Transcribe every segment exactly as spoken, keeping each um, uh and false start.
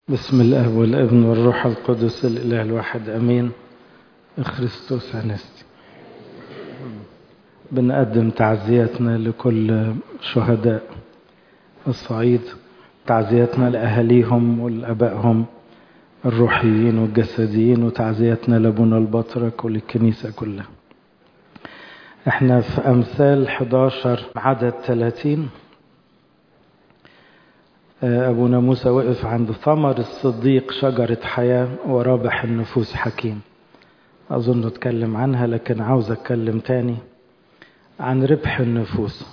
بسم الله والابن والروح القدس الإله الواحد أمين. خريستوس أنستي. بنقدم تعزياتنا لكل شهداء الصعيد، تعزياتنا لأهاليهم والأبائهم الروحيين والجسديين، وتعزياتنا لابونا البطرك وللكنيسة كلها. احنا في أمثال إحدى عشر عدد ثلاثين. أبونا موسى وقف عند ثمر الصديق شجرة حياة ورابح النفوس حكيم. أظن أتكلم عنها، لكن عاوز أتكلم تاني عن ربح النفوس.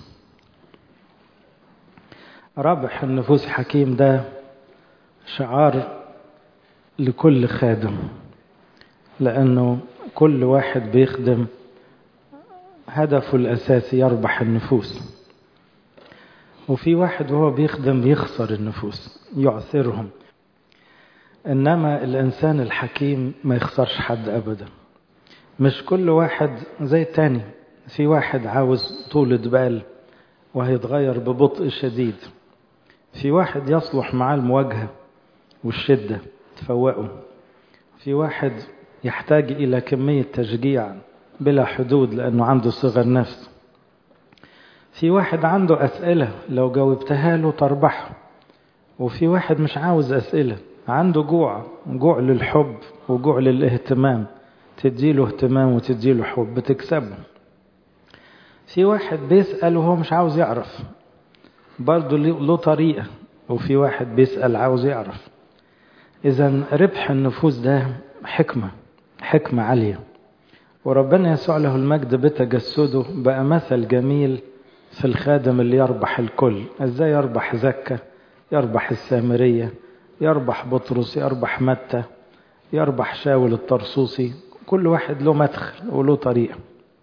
رابح النفوس حكيم ده شعار لكل خادم، لأنه كل واحد بيخدم هدفه الأساسي يربح النفوس، وفي واحد وهو بيخدم بيخسر النفوس يعثرهم. إنما الإنسان الحكيم ما يخسرش حد أبدا. مش كل واحد زي التاني، في واحد عاوز طولة بال وهيتغير ببطء شديد، في واحد يصلح معاه المواجهة والشدة تفوقه، في واحد يحتاج إلى كمية تشجيع بلا حدود لأنه عنده صغر نفس، في واحد عنده أسئلة لو جاوبتها له تربحه، وفي واحد مش عاوز أسئلة، عنده جوع جوع للحب وجوع للاهتمام، تديله اهتمام وتديله حب بتكسبه. في واحد بيسأل وهو مش عاوز يعرف، برضه له طريقة، وفي واحد بيسأل عاوز يعرف. إذن ربح النفوس ده حكمة حكمة عالية، وربنا يسوع له المجد بتجسده بقى مثل جميل في الخادم اللي يربح الكل. ازاي يربح زكا، يربح السامرية، يربح بطرس، يربح متى، يربح شاول الطرسوسي. كل واحد له مدخل وله طريقة.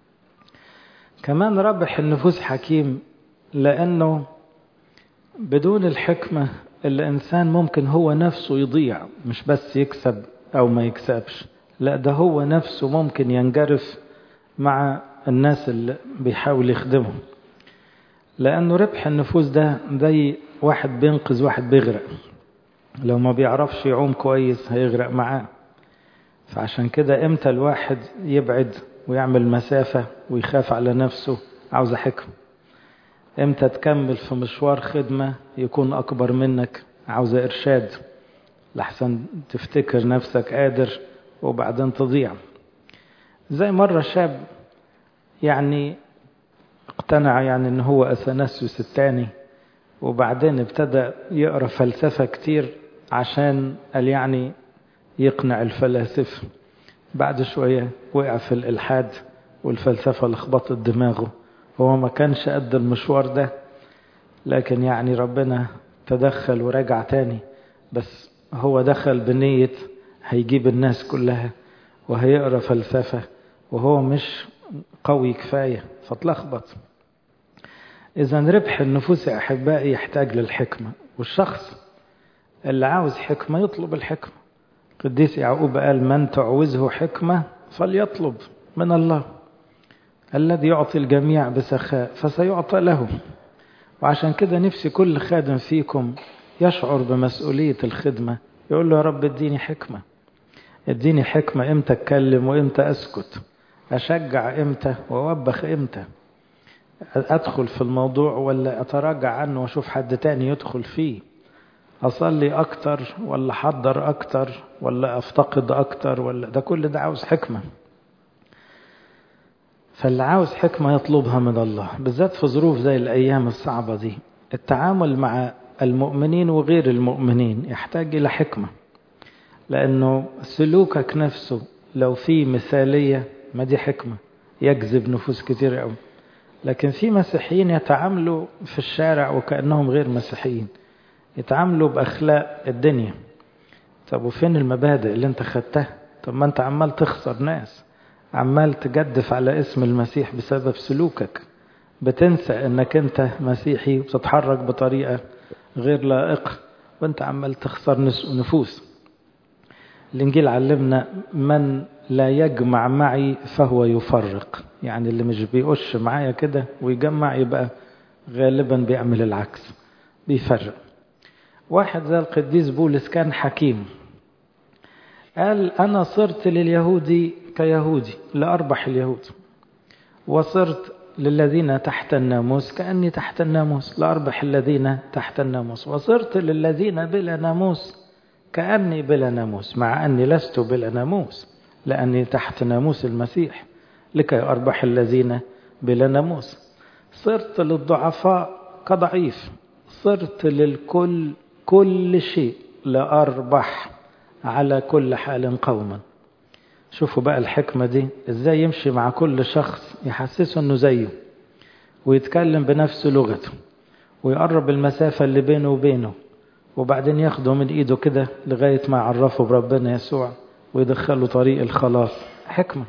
كمان ربح النفوس حكيم، لأنه بدون الحكمة الإنسان ممكن هو نفسه يضيع، مش بس يكسب أو ما يكسبش، لا ده هو نفسه ممكن ينجرف مع الناس اللي بيحاول يخدمهم. لأنه ربح النفوس ده زي واحد بينقذ واحد بيغرق، لو ما بيعرفش يعوم كويس هيغرق معاه. فعشان كده امتى الواحد يبعد ويعمل مسافة ويخاف على نفسه، عاوز حكمة. امتى تكمل في مشوار خدمة يكون أكبر منك، عاوز إرشاد، لحسن تفتكر نفسك قادر وبعدين تضيع. زي مرة شاب يعني اقتنع يعني ان هو اثناسيوس الثاني، وبعدين ابتدى يقرأ فلسفة كتير عشان قال يعني يقنع الفلاسفة. بعد شوية وقع في الإلحاد والفلسفة لخبطت دماغه. هو ما كانش قد المشوار ده، لكن يعني ربنا تدخل ورجع تاني. بس هو دخل بنية هيجيب الناس كلها وهيقرأ فلسفة، وهو مش قوي كفاية فتلخبط. إذن ربح النفوس يا أحبائي يحتاج للحكمة، والشخص اللي عاوز حكمة يطلب الحكمة. قديس يعقوب قال: من تعوزه حكمة فليطلب من الله، الذي يعطي الجميع بسخاء فسيعطى له. وعشان كده نفسي كل خادم فيكم يشعر بمسؤولية الخدمة، يقول له: يا رب اديني حكمة، اديني حكمة امتى اتكلم وامتى اسكت، اشجع امتى واوبخ امتى، ادخل في الموضوع ولا اتراجع عنه واشوف حد تاني يدخل فيه، اصلي اكتر ولا احضر اكتر ولا افتقد اكتر، ولا ده كل ده عاوز حكمة. فاللي عاوز حكمة يطلبها من الله، بالذات في ظروف زي الايام الصعبة دي. التعامل مع المؤمنين وغير المؤمنين يحتاج الى حكمة، لانه سلوكك نفسه لو فيه مثالية ما دي حكمة يجذب نفوس كتير قوي. لكن في مسيحيين يتعاملوا في الشارع وكأنهم غير مسيحيين، يتعاملوا بأخلاق الدنيا. طب وفين المبادئ اللي انت خدتها؟ طب ما انت عمال تخسر ناس، عمال تجدف على اسم المسيح بسبب سلوكك، بتنسى انك انت مسيحي وبتتحرك بطريقة غير لائقة، وانت عمال تخسر نفوس. الإنجيل علمنا: من لا يجمع معي فهو يفرق. يعني اللي مش بيقش معايا كده ويجمع يبقى غالبا بيعمل العكس، بيفرق. واحد زي القديس بولس كان حكيم، قال أنا صرت لليهودي كيهودي لأربح اليهود، وصرت للذين تحت الناموس كأني تحت الناموس لأربح الذين تحت الناموس، وصرت للذين بلا ناموس كأني بلا ناموس، مع أني لست بلا ناموس لأني تحت ناموس المسيح لكي أربح الذين بلا ناموس. صرت للضعفاء كضعيف، صرت للكل كل شيء لأربح على كل حال قوما. شوفوا بقى الحكمة دي ازاي يمشي مع كل شخص يحسسه انه زيه، ويتكلم بنفس لغته، ويقرب المسافة اللي بينه وبينه، وبعدين ياخده من ايده كده لغاية ما يعرفه بربنا يسوع ويدخله طريق الخلاص. حكمة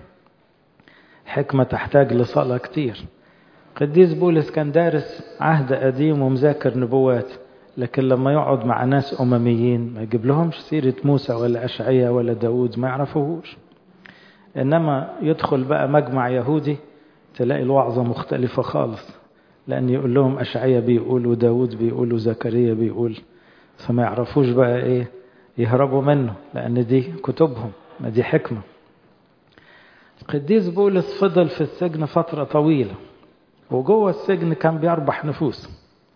حكمة تحتاج لصلاة كتير. قديس بولس كان دارس عهد قديم ومذاكر نبوات، لكن لما يقعد مع ناس أمميين ما يجيب لهمش سيرة موسى ولا أشعياء ولا داود، ما يعرفوهوش. إنما يدخل بقى مجمع يهودي تلاقي الوعظة مختلفة خالص، لأن يقول لهم أشعياء بيقول وداود بيقول وزكريا بيقول، فما يعرفوش بقى إيه، يهربوا منه، لأن دي كتبهم، ما دي حكمة. القديس بولس فضل في السجن فترة طويلة، وجوه السجن كان بيربح نفوس،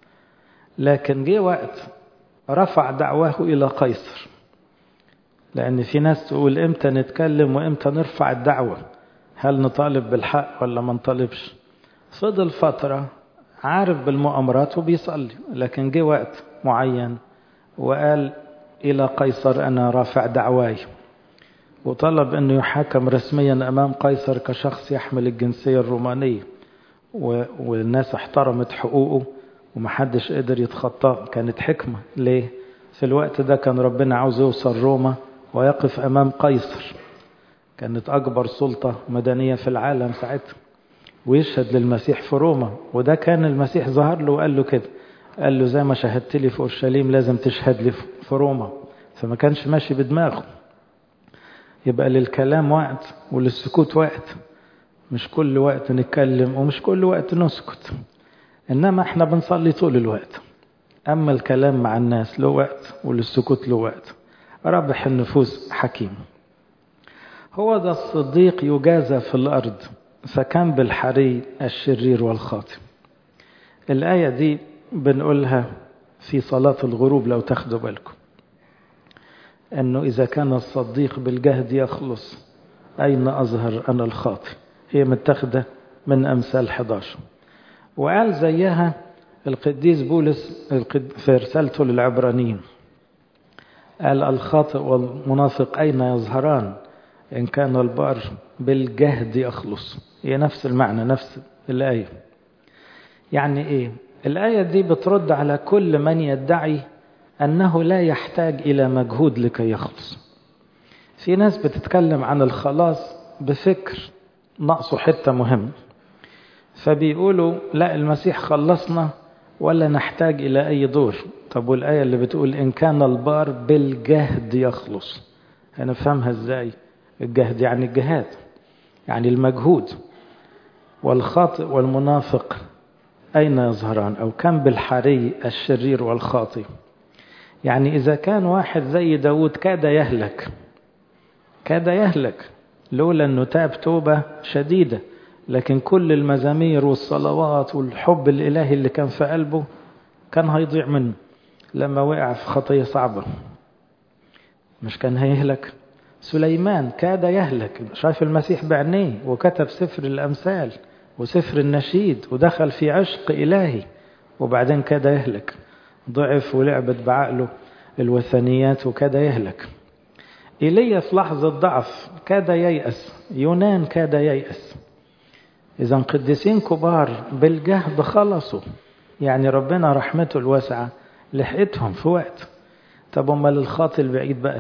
لكن جه وقت رفع دعواه إلى قيصر، لأن في ناس تقول إمتى نتكلم وإمتى نرفع الدعوة، هل نطالب بالحق ولا ما نطالبش. فضل فترة عارف بالمؤامرات وبيصلي، لكن جه وقت معين وقال إلى قيصر أنا رافع دعواي، وطلب أنه يحاكم رسميا أمام قيصر كشخص يحمل الجنسية الرومانية، والناس احترمت حقوقه ومحدش قدر يتخطاه. كانت حكمة. ليه؟ في الوقت ده كان ربنا عاوز يوصل روما ويقف أمام قيصر، كانت أكبر سلطة مدنية في العالم ساعتها، ويشهد للمسيح في روما. وده كان المسيح ظهر له وقال له كده، قال له زي ما شهدت لي في أورشليم لازم تشهد لي في روما. فما كانش ماشي بدماغه. يبقى للكلام وقت وللسكوت وقت، مش كل وقت نتكلم ومش كل وقت نسكت، إنما احنا بنصلي طول الوقت. أما الكلام مع الناس له وقت وللسكوت له وقت. ربح النفوس حكيم. هو ذا الصديق يجازى في الأرض، فكان بالحري الشرير والخاطئ. الآية دي بنقولها في صلاة الغروب لو تاخدوا بالكم، أنه إذا كان الصديق بالجهد يخلص أين أظهر أنا الخاطئ. هي متاخدة من أمثال إحدى عشر. وقال زيها القديس بولس في رسالته للعبرانيين، قال الخاطئ والمنافق أين يظهران إن كان البار بالجهد يخلص. هي نفس المعنى، نفس الآية. يعني إيه؟ الآية دي بترد على كل من يدعي أنه لا يحتاج إلى مجهود لكي يخلص. في ناس بتتكلم عن الخلاص بفكر نقصه حتة مهم، فبيقولوا لا المسيح خلصنا ولا نحتاج إلى أي دور. طب والآية اللي بتقول إن كان البار بالجهد يخلص، هنفهمها إزاي؟ الجهد يعني الجهاد، يعني المجهود. والخاطئ والمنافق أين يظهران؟ أو كان بالحري الشرير والخاطئ. يعني إذا كان واحد زي داود كاد يهلك، كاد يهلك لولا أنه تاب توبة شديدة، لكن كل المزامير والصلوات والحب الإلهي اللي كان في قلبه كان هيضيع منه لما وقع في خطية صعبة. مش كان هيهلك؟ سليمان كاد يهلك، شايف المسيح بعينيه، وكتب سفر الأمثال وسفر النشيد ودخل في عشق إلهي، وبعدين كاد يهلك، ضعف ولعبت بعقله الوثنيات وكاد يهلك. إيليا في لحظة ضعف كاد ييأس، يونان كاد ييأس. إذا قديسين كبار بالجهد خلصوا، يعني ربنا رحمته الواسعة لحقتهم في وقت. طب أما للخاطئ البعيد بقى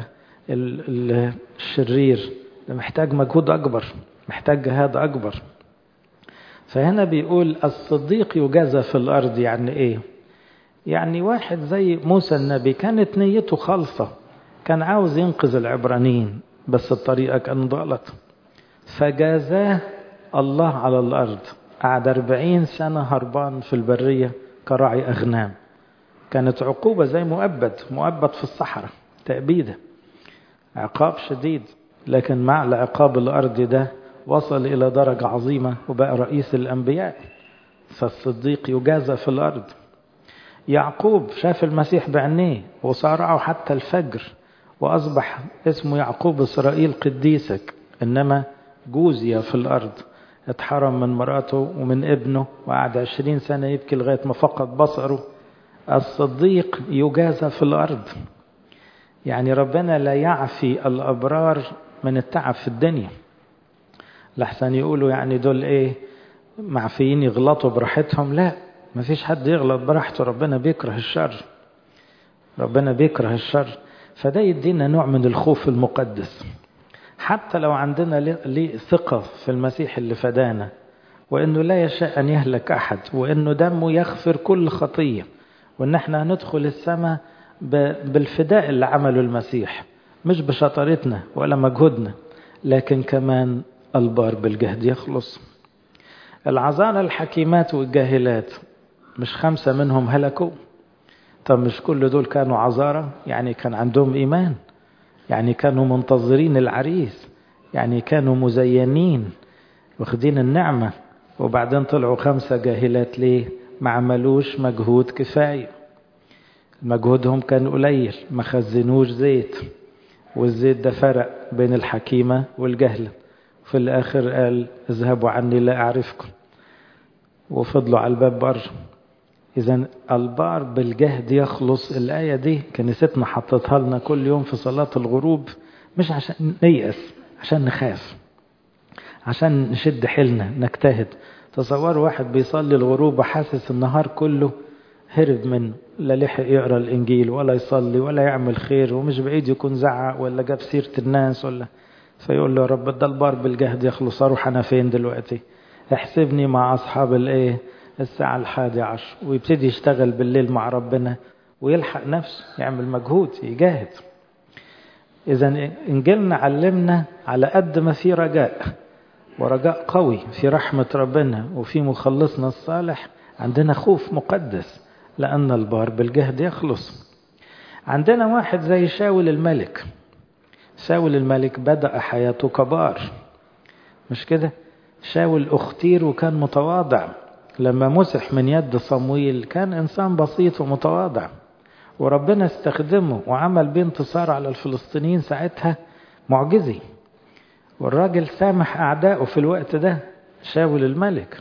الشرير ده محتاج مجهود أكبر، محتاج جهاد أكبر. فهنا بيقول الصديق يجازى في الأرض. يعني إيه؟ يعني واحد زي موسى النبي كانت نيته خالصة، كان عاوز ينقذ العبرانيين بس الطريقة كانت غلط، فجازاه الله على الأرض. قعد أربعين سنة هربان في البرية كراعي أغنام، كانت عقوبة زي مؤبد مؤبد في الصحراء، تأبيدة، عقاب شديد. لكن مع العقاب الأرضي ده وصل إلى درجة عظيمة وبقى رئيس الأنبياء. فالصديق يجازى في الأرض. يعقوب شاف المسيح بعينيه وصارعه حتى الفجر، وأصبح اسمه يعقوب إسرائيل قديسك، إنما جوزي في الأرض، اتحرم من مراته ومن ابنه وقعد عشرين سنة يبكي لغاية ما فقد بصره. الصديق يجازى في الأرض. يعني ربنا لا يعفي الأبرار من التعب في الدنيا، لحسن يقولوا يعني دول ايه معفيين يغلطوا براحتهم. لا، ما فيش حد يغلط براحته، ربنا بيكره الشر، ربنا بيكره الشر. فده يدينا نوع من الخوف المقدس، حتى لو عندنا ليه ثقة في المسيح اللي فدانا، وإنه لا يشاء أن يهلك أحد، وإنه دمه يغفر كل خطية، وإن احنا هندخل السماء بالفداء اللي عمله المسيح، مش بشطارتنا ولا مجهودنا، لكن كمان البار بالجهد يخلص. العذارى الحكيمات والجاهلات مش خمسة منهم هلكوا؟ طب مش كل دول كانوا عذارى؟ يعني كان عندهم إيمان، يعني كانوا منتظرين العريس، يعني كانوا مزينين واخدين النعمة، وبعدين طلعوا خمسة جاهلات. ليه؟ ما عملوش مجهود كفاية، مجهودهم كان قليل، ما خزنوش زيت، والزيت ده فرق بين الحكيمة والجهلة. في الآخر قال اذهبوا عني لا أعرفكم، وفضلوا على الباب بره. إذن البار بالجهد يخلص. الآية دي كنيستنا حطتها لنا كل يوم في صلاة الغروب، مش عشان نيأس، عشان نخاف، عشان نشد حيلنا نجتهد. تصوروا واحد بيصلي الغروب وحاسس النهار كله هرب منه، لا لحق يقرأ الإنجيل ولا يصلي ولا يعمل خير، ومش بعيد يكون زعق ولا جاب سيرة الناس ولا، فيقول له يا رب ده البار بالجهد يخلص، أروح أنا فين دلوقتي؟ احسبني مع أصحاب الإيه الساعة الحادي عشر. ويبتدي يشتغل بالليل مع ربنا ويلحق نفسه، يعمل مجهود، يجاهد. إذن إنجيلنا علمنا على قد ما في رجاء، ورجاء قوي في رحمة ربنا وفي مخلصنا الصالح، عندنا خوف مقدس، لأن البار بالجهد يخلص. عندنا واحد زي شاول الملك. شاول الملك بدأ حياته كبار، مش كده؟ شاول اختير وكان متواضع، لما مسح من يد صمويل كان إنسان بسيط ومتواضع، وربنا استخدمه وعمل بيه انتصار على الفلسطينيين ساعتها معجزي، والراجل سامح أعدائه في الوقت ده، شاول الملك.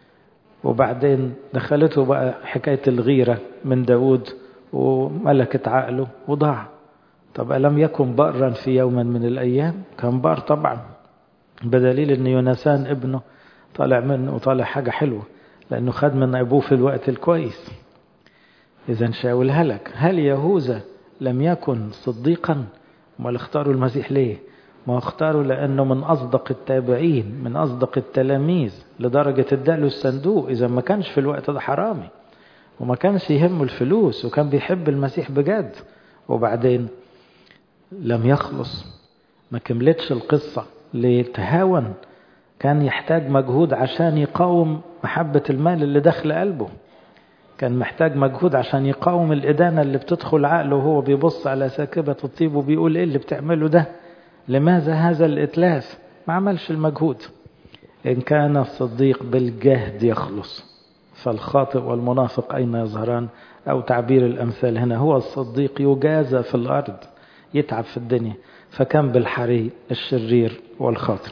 وبعدين دخلته بقى حكاية الغيرة من داود وملكت عقله وضاع. طب ألم يكن بارا في يوم من الأيام؟ كان بار طبعا، بدليل أن يونسان ابنه طالع منه وطالع حاجة حلوة، لأنه خد من أبوه في الوقت الكويس. إذن شاول هلك. هل يهوذا لم يكن صديقا؟ ما اختاروا المسيح ليه؟ ما اختاروا لأنه من أصدق التابعين، من أصدق التلاميذ، لدرجة اداله الصندوق. إذا ما كانش في الوقت ده حرامي، وما كانش يهمه الفلوس، وكان بيحب المسيح بجد. وبعدين لم يخلص، ما كملتش القصة، لتهاون. كان يحتاج مجهود عشان يقاوم محبة المال اللي دخل قلبه، كان محتاج مجهود عشان يقاوم الإدانة اللي بتدخل عقله وهو بيبص على ساكبة الطيب وبيقول إيه اللي بتعمله ده؟ لماذا هذا الإتلاف؟ ما عملش المجهود. إن كان الصديق بالجهد يخلص، فالخاطئ والمنافق أين يظهران؟ أو تعبير الأمثال هنا، هو الصديق يجازى في الأرض، يتعب في الدنيا. فكان بالحري الشرير والخاطئ.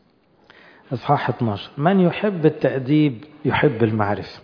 إصحاح اثناشر. من يحب التأديب يحب المعرفة.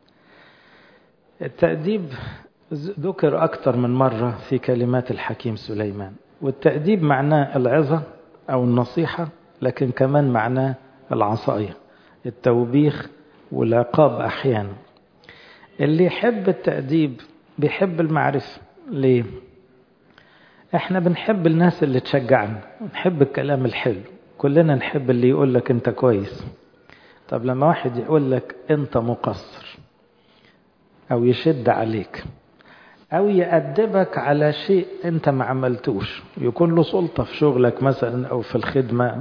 التأديب ذكر أكثر من مرة في كلمات الحكيم سليمان، والتأديب معناه العظة أو النصيحة، لكن كمان معناه العصاية، التوبيخ والعقاب أحيانا. اللي يحب التأديب بيحب المعرفة. ليه؟ احنا بنحب الناس اللي تشجعنا، نحب الكلام الحلو، كلنا نحب اللي يقول لك انت كويس. طب لما واحد يقول لك انت مقصر، او يشد عليك، او يأدبك على شيء انت ما عملتوش، يكون له سلطة في شغلك مثلا او في الخدمة،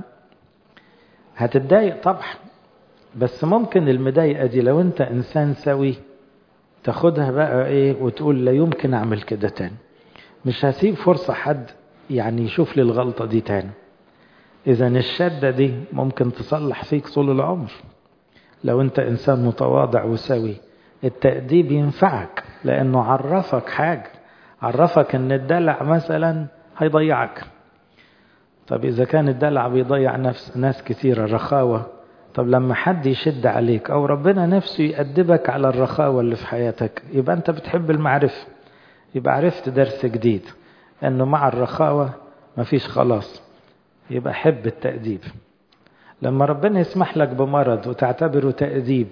هتتضايق طبعا. بس ممكن المضايقة دي لو انت انسان سوي تاخدها بقى ايه وتقول لا يمكن اعمل كده تاني، مش هسيب فرصة حد يعني يشوف لي الغلطة دي تاني. اذا الشدة دي ممكن تصلح فيك طول العمر لو انت انسان متواضع وسوي. التأديب ينفعك لانه عرفك حاجة، عرفك ان الدلع مثلا هيضيعك. طب اذا كان الدلع بيضيع نفس ناس كثيرة، الرخاوة، طب لما حد يشد عليك او ربنا نفسه يأدبك على الرخاوة اللي في حياتك، يبقى انت بتحب المعرفة، يبقى عرفت درس جديد انه مع الرخاوة مفيش خلاص، يبقى حب التأديب. لما ربنا يسمح لك بمرض وتعتبره تأديب،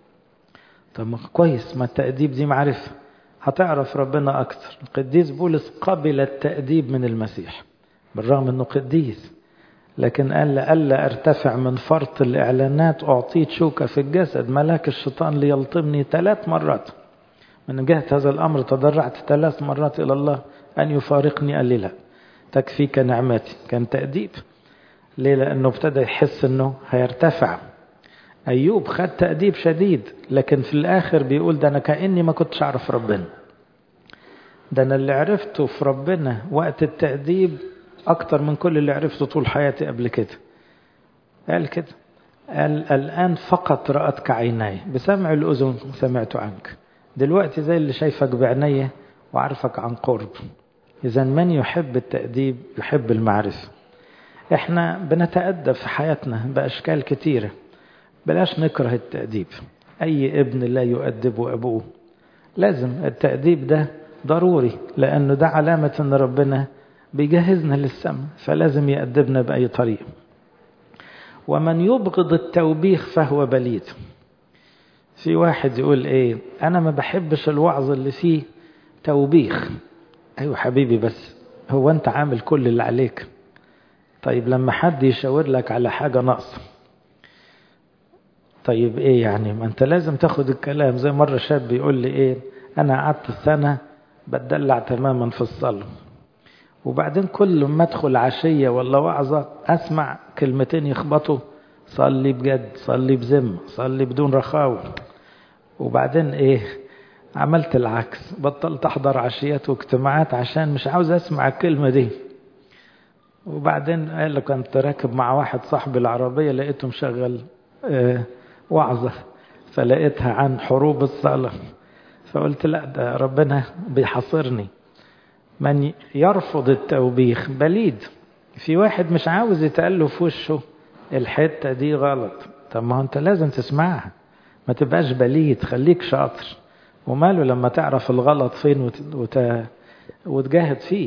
طب ما كويس، ما التأديب دي معرفة، هتعرف ربنا أكتر. القديس بولس قبل التأديب من المسيح بالرغم أنه قديس، لكن قال لألا أرتفع من فرط الإعلانات أعطيت شوكة في الجسد ملاك الشيطان ليلطمني ثلاث مرات. من جهة هذا الأمر تضرعت ثلاث مرات إلى الله أن يفارقني، قال لي لا تكفيك نعمتي. كان تأديب. ليه؟ لأنه ابتدى يحس أنه هيرتفع. أيوب خد تأديب شديد، لكن في الآخر بيقول ده أنا كأني ما كنتش أعرف ربنا، ده أنا اللي عرفته في ربنا وقت التأديب أكتر من كل اللي عرفته طول حياتي قبل كده. قال كده، قال الآن فقط رأتك عيناي بسمع الأذن سمعت عنك، دلوقتي زي اللي شايفك بعيني وعرفك عن قرب. إذا من يحب التأديب يحب المعرفة. إحنا بنتأدب في حياتنا بأشكال كتيرة، بلاش نكره التأديب. أي ابن لا يؤدب أبوه، لازم التأديب ده ضروري، لأنه ده علامة أن ربنا بيجهزنا للسماء، فلازم يأدبنا بأي طريقة. ومن يبغض التوبيخ فهو بليد. في واحد يقول إيه، أنا ما بحبش الوعظ اللي فيه توبيخ. أيوة حبيبي، بس هو أنت عامل كل اللي عليك. طيب لما حد يشاور لك على حاجة ناقصة، طيب ايه يعني؟ ما انت لازم تاخد الكلام. زي مرة شاب بيقول لي ايه، انا قعدت سنة بتدلع تماما في الصلاة، وبعدين كل ما ادخل عشية ولا وعظة اسمع كلمتين يخبطوا، صلي بجد، صلي بذمة، صلي بدون رخاوة. وبعدين ايه، عملت العكس، بطلت احضر عشيات واجتماعات عشان مش عاوز اسمع الكلمة دي. وبعدين قال لك كنت راكب مع واحد صاحبي العربية، لقيته مشغل اه وعظة، فلقيتها عن حروب الصلاة، فقلت لا ده ربنا بيحصرني. من يرفض التوبيخ بليد. في واحد مش عاوز يتقال في وشه الحتة دي غلط، طب ما انت لازم تسمعها، ما تبقاش بليد، خليك شاطر. وماله لما تعرف الغلط فين وت... وت... وتجاهد فيه.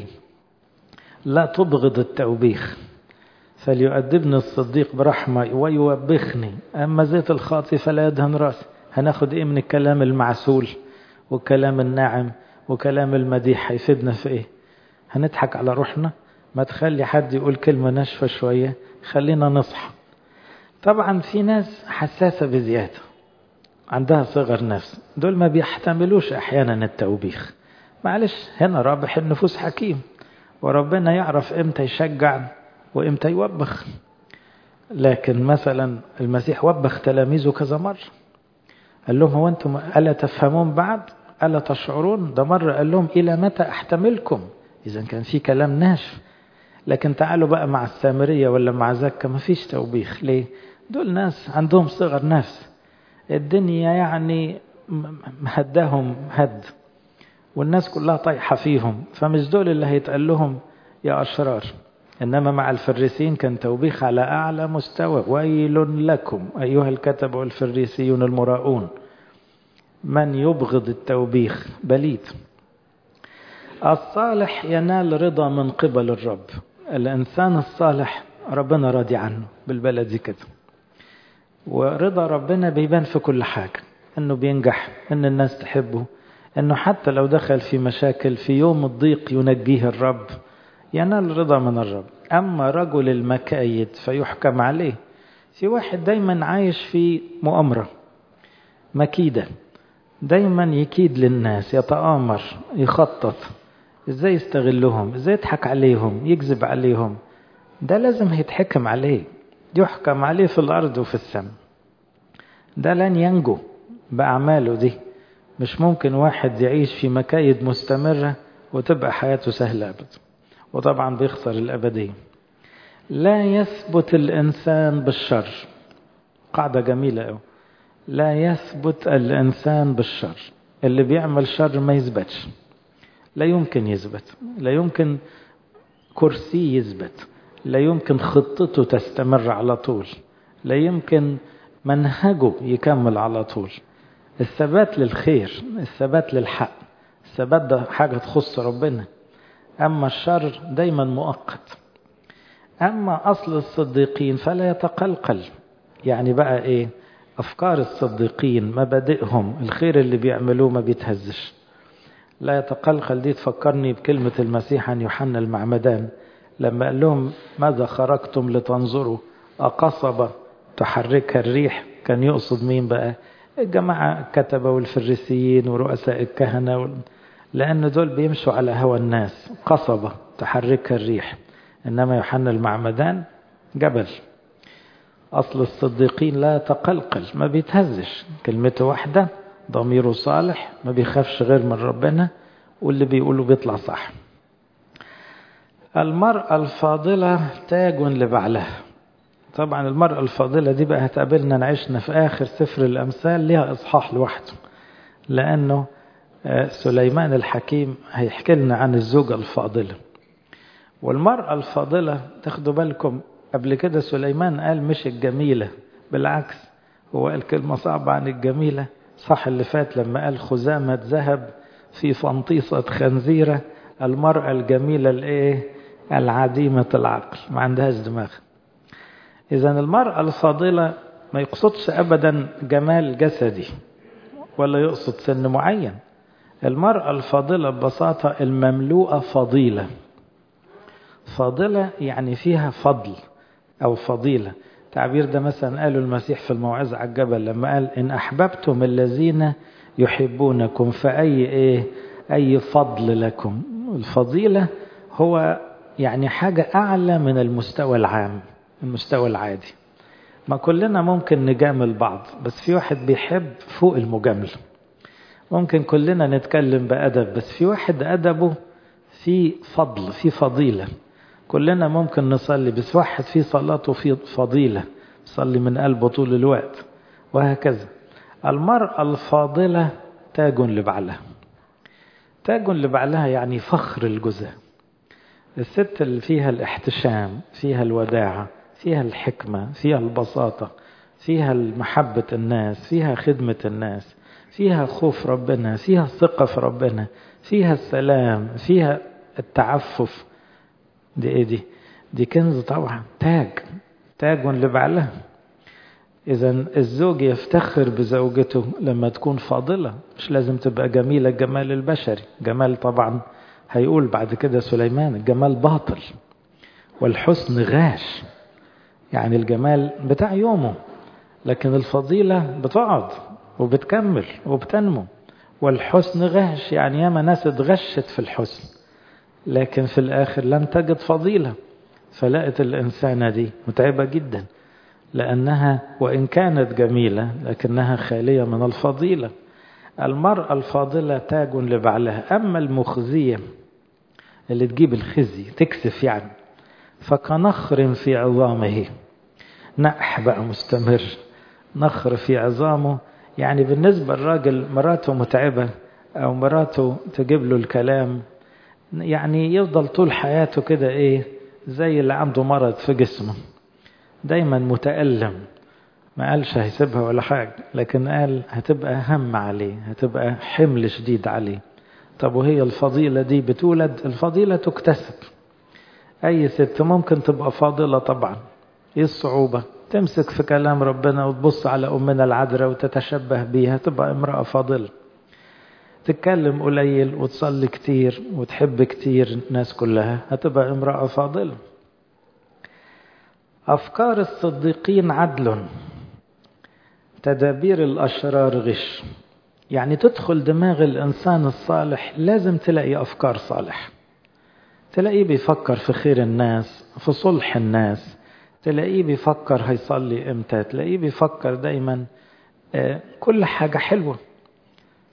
لا تبغض التوبيخ، فليؤدبني الصديق برحمة ويوبخني، أما زيت الخاطي فلا يدهن راسي. هناخد إيه من الكلام المعسول والكلام الناعم وكلام المديح؟ هيفيدنا في إيه؟ هنضحك على روحنا؟ ما تخلي حد يقول كلمة ناشفة شوية، خلينا نصحى. طبعا في ناس حساسة بزيادة، عندها صغر نفس، دول ما بيحتملوش أحيانا التوبيخ. معلش، هنا رابح النفوس حكيم، وربنا يعرف إمتى يشجع وإمتى يوبخ. لكن مثلا المسيح وبخ تلاميذه كذا مرة، قال لهم هو أنتم ألا تفهمون بعد؟ ألا تشعرون؟ ده مرة قال لهم إلى متى أحتملكم؟ إذا كان في كلام ناشف. لكن تعالوا بقى مع السامرية ولا مع زكا ما فيش توبيخ. ليه؟ دول ناس عندهم صغر نفس، الدنيا يعني مهداهم هد، والناس كلها طايحة فيهم، فمش دول اللي هيتقال لهم يا أشرار. إنما مع الفريسين كان توبيخ على أعلى مستوى. ويل لكم أيها الكتب والفريسيون المراؤون. من يبغض التوبيخ بليد. الصالح ينال رضا من قبل الرب. الإنسان الصالح ربنا راضي عنه بالبلدي كده، ورضا ربنا بيبان في كل حاجة، إنه بينجح، إن الناس تحبه، إنه حتى لو دخل في مشاكل في يوم الضيق ينجيه الرب، ينال رضا من الرب. أما رجل المكايد فيحكم عليه. في واحد دايما عايش في مؤامرة مكيدة، دايما يكيد للناس، يتآمر، يخطط ازاي يستغلهم، ازاي يضحك عليهم، يكذب عليهم. ده لازم يتحكم عليه، يحكم عليه في الأرض وفي السماء. ده لن ينجو بأعماله دي، مش ممكن واحد يعيش في مكايد مستمرة وتبقى حياته سهلة أبدا، وطبعا بيخسر الأبدية. لا يثبت الإنسان بالشر، قاعدة جميلة أوي، لا يثبت الإنسان بالشر. اللي بيعمل شر ما يثبتش، لا يمكن يثبت، لا يمكن كرسي يثبت، لا يمكن خطته تستمر على طول، لا يمكن منهجه يكمل على طول. الثبات للخير، الثبات للحق، الثبات ده حاجة تخص ربنا. أما الشر دايما مؤقت. أما أصل الصديقين فلا يتقلقل. يعني بقى إيه؟ أفكار الصديقين، مبادئهم، الخير اللي بيعملوه ما بيتهزش. لا يتقلقل دي تفكرني بكلمة المسيح عن يوحنا المعمدان لما قال لهم ماذا خرجتم لتنظروا أقصبة تحركها الريح؟ كان يقصد مين بقى؟ الجماعة الكتبة والفريسيين ورؤساء الكهنة وال... لأن دول بيمشوا على هوى الناس، قصبة تحركها الريح. إنما يوحنا المعمدان جبل. أصل الصديقين لا يتقلقل، ما بيتهزش، كلمته واحدة، ضميره صالح، ما بيخافش غير من ربنا، واللي بيقوله بيطلع صح. المرأة الفاضلة تاج لبعلها. طبعا المرأة الفاضلة دي بقى هتقابلنا نعيشنا في آخر سفر الأمثال، ليها إصحاح لوحده، لأنه سليمان الحكيم هيحكي لنا عن الزوجة الفاضلة. والمرأة الفاضلة تاخدوا بالكم قبل كده سليمان قال مش الجميلة، بالعكس هو قال كلمة صعبة عن الجميلة. صح اللي فات لما قال خزامة ذهب في فنطيصة خنزيرة، المرأة الجميلة الايه؟ العديمة العقل، ما عندهاش دماغ. إذا المرأة الفاضلة ما يقصدش أبدا جمال جسدي ولا يقصد سن معين. المرأة الفاضلة ببساطة المملوءة فضيلة. فاضلة يعني فيها فضل أو فضيلة. تعبير ده مثلا قاله المسيح في الموعظة على الجبل لما قال إن أحببتم الذين يحبونكم فأي إيه؟ أي فضل لكم. الفضيلة هو يعني حاجة أعلى من المستوى العام، المستوى العادي. ما كلنا ممكن نجامل بعض، بس في واحد بيحب فوق المجامل. ممكن كلنا نتكلم بأدب، بس في واحد أدبه في فضل، في فضيلة. كلنا ممكن نصلي، بس واحد في صلاته في فضيلة، صلي من قلبه طول الوقت، وهكذا. المرأة الفاضلة تاج لبعلها. تاج لبعلها يعني فخر الجزء. الست اللي فيها الاحتشام، فيها الوداعة، فيها الحكمة، فيها البساطة، فيها محبة الناس، فيها خدمة الناس، فيها خوف ربنا، فيها الثقة في ربنا، فيها السلام، فيها التعفف. دي ايه دي؟ دي كنز طبعا، تاج، تاج لبعلها. إذا الزوج يفتخر بزوجته لما تكون فاضلة، مش لازم تبقى جميلة الجمال البشري. جمال طبعا هيقول بعد كده سليمان الجمال باطل، والحسن غاش، يعني الجمال بتاع يومه، لكن الفضيلة بتقعد وبتكمل وبتنمو. والحسن غاش يعني ياما ناس اتغشت في الحسن، لكن في الآخر لم تجد فضيلة. فلقت الإنسانة دي متعبة جدا، لأنها وإن كانت جميلة لكنها خالية من الفضيلة. المرأة الفاضلة تاج لبعلها. أما المخزية اللي تجيب الخزي، تكسف يعني، فكنخر في عظامه. نقح بقى مستمر، نخر في عظامه. يعني بالنسبة للراجل مراته متعبة أو مراته تجيب له الكلام، يعني يفضل طول حياته كده إيه، زي اللي عنده مرض في جسمه، دايما متألم. ما قالش هيسيبها ولا حاجة، لكن قال هتبقى هم عليه، هتبقى حمل شديد عليه. طب وهي الفضيلة دي بتولد؟ الفضيلة تكتسب. أي ست ممكن تبقى فاضلة طبعا. إيه الصعوبة؟ تمسك في كلام ربنا وتبص على أمنا العذراء وتتشبه بيها، تبقى امرأة فاضلة. تتكلم قليل وتصلي كتير وتحب كتير الناس كلها، هتبقى امرأة فاضلة. أفكار الصديقين عدل، تدابير الأشرار غش. يعني تدخل دماغ الإنسان الصالح لازم تلاقي أفكار صالح، تلاقيه بيفكر في خير الناس، في صلح الناس، تلاقيه بيفكر هيصلي امتى، تلاقيه بيفكر دايما كل حاجة حلوة.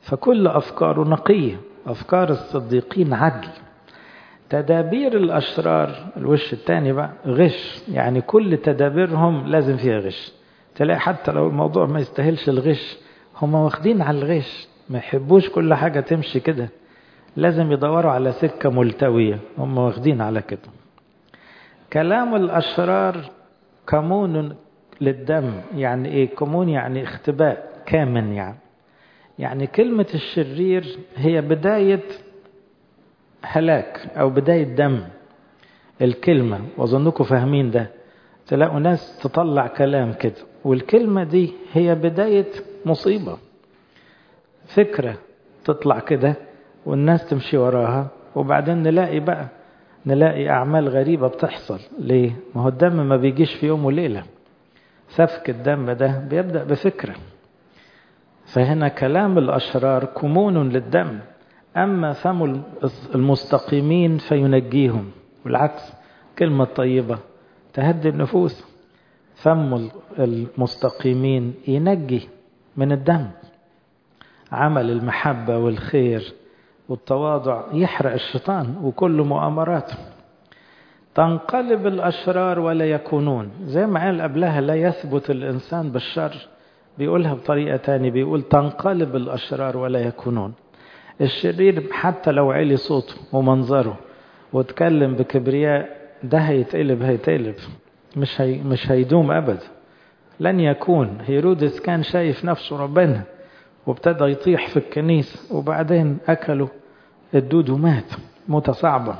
فكل أفكاره نقية. أفكار الصديقين عدل. تدابير الأشرار الوش الثاني بقى غش، يعني كل تدابيرهم لازم فيها غش. تلاقي حتى لو الموضوع ما يستاهلش الغش هم واخدين على الغش، ما يحبوش كل حاجة تمشي كده، لازم يدوروا على سكة ملتوية، هم واخدين على كده. كلام الأشرار كمون للدم. يعني إيه كمون؟ يعني اختباء كامن. يعني يعني كلمة الشرير هي بداية هلاك أو بداية دم الكلمة، وظنكم فاهمين ده. تلاقوا ناس تطلع كلام كده والكلمة دي هي بداية مصيبة. فكرة تطلع كده والناس تمشي وراها، وبعدين نلاقي بقى نلاقي أعمال غريبة بتحصل. ليه؟ ما هو الدم ما بيجيش في يوم وليلة. سفك الدم ده بيبدأ بفكرة. فهنا كلام الأشرار كمون للدم، أما فم المستقيمين فينجيهم. والعكس، كلمة طيبة تهدي النفوس. فم المستقيمين ينجي من الدم. عمل المحبة والخير والتواضع يحرق الشيطان وكل مؤامراته. تنقلب الأشرار ولا يكونون. زي ما قال قبلها لا يثبت الإنسان بالشر، بيقولها بطريقة تانية، بيقول تنقلب الأشرار ولا يكونون. الشرير حتى لو علي صوته ومنظره واتكلم بكبرياء ده هيتقلب هيتقلب مش هي مش هيدوم أبدا، لن يكون. هيرودس كان شايف نفسه ربنا وابتدى يطيح في الكنيسة، وبعدين أكله الدود ومات موتة صعبة.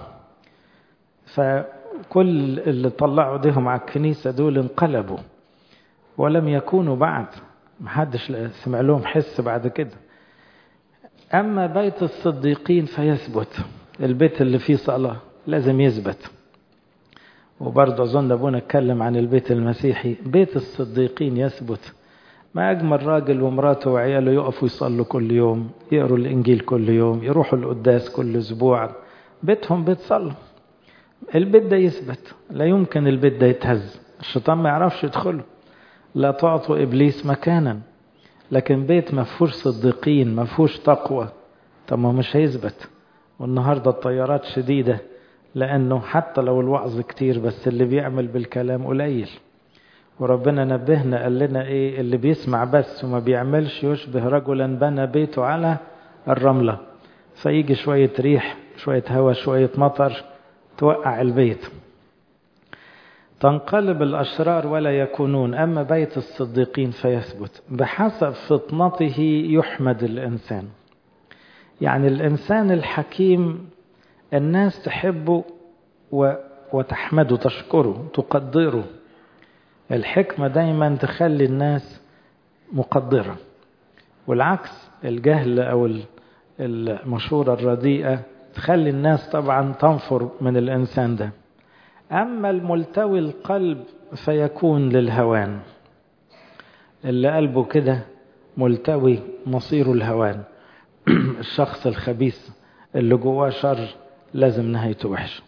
فكل اللي طلعوا ديهم على الكنيسة دول انقلبوا ولم يكونوا بعد، محدش سمع لهم حس بعد كده. أما بيت الصديقين فيثبت. البيت اللي فيه صلاة لازم يثبت. وبرضه أظن أبونا اتكلم عن البيت المسيحي، بيت الصديقين يثبت. ما أجمل راجل ومراته وعياله يقفوا يصلوا كل يوم، يقروا الإنجيل كل يوم، يروحوا القداس كل أسبوع. بيتهم بيت صلاة. البيت ده يثبت، لا يمكن البيت ده يتهز، الشيطان ما يعرفش يدخله. لا تعطوا إبليس مكانا. لكن بيت ما فيهوش صديقين، ما فيهوش تقوى، طب ما مش هيثبت. والنهاردة الطيارات شديدة، لأنه حتى لو الوعظ كتير بس اللي بيعمل بالكلام قليل. وربنا نبهنا قال لنا إيه؟ اللي بيسمع بس وما بيعملش يشبه رجلا بنى بيته على الرملة، فيجي شوية ريح شوية هواء شوية مطر توقع البيت. تنقلب الأشرار ولا يكونون، أما بيت الصديقين فيثبت. بحسب فطنته يحمد الإنسان. يعني الإنسان الحكيم الناس تحبه وتحمده، تشكره، تقدره. الحكمة دايما تخلي الناس مقدرة، والعكس الجهل أو المشورة الرديئة تخلي الناس طبعا تنفر من الإنسان ده. أما الملتوي القلب فيكون للهوان. اللي قلبه كده ملتوي مصير الهوان. الشخص الخبيث اللي جواه شر لازم نهايته وحش.